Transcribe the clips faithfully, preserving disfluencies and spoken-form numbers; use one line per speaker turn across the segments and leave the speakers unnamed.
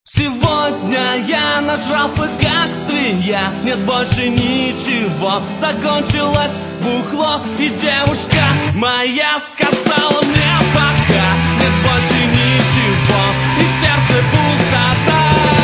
Сегодня я нажрался как свинья, нет больше ничего, закончилось бухло. И девушка моя сказала мне пока, нет больше ничего, и в сердце пустота.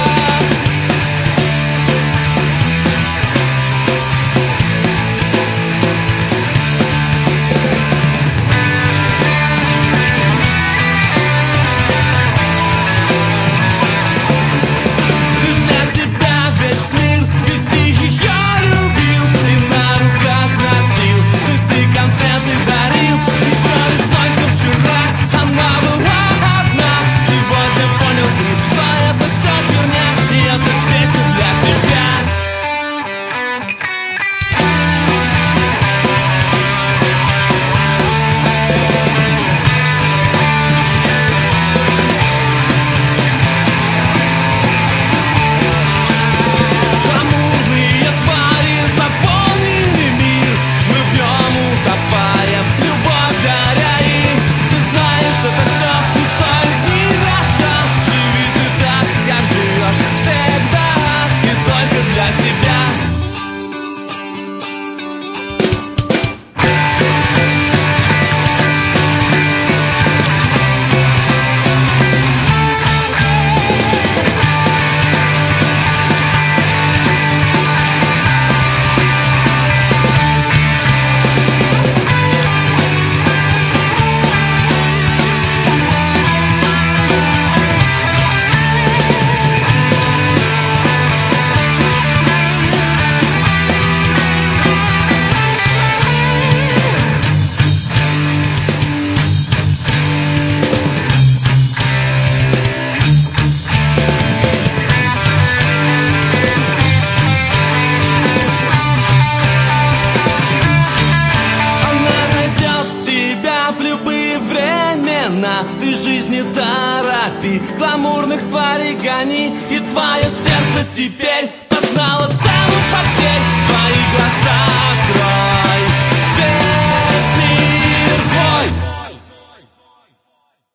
Ты жизни торопи, гламурных тварей гони, и твое сердце теперь познало цену.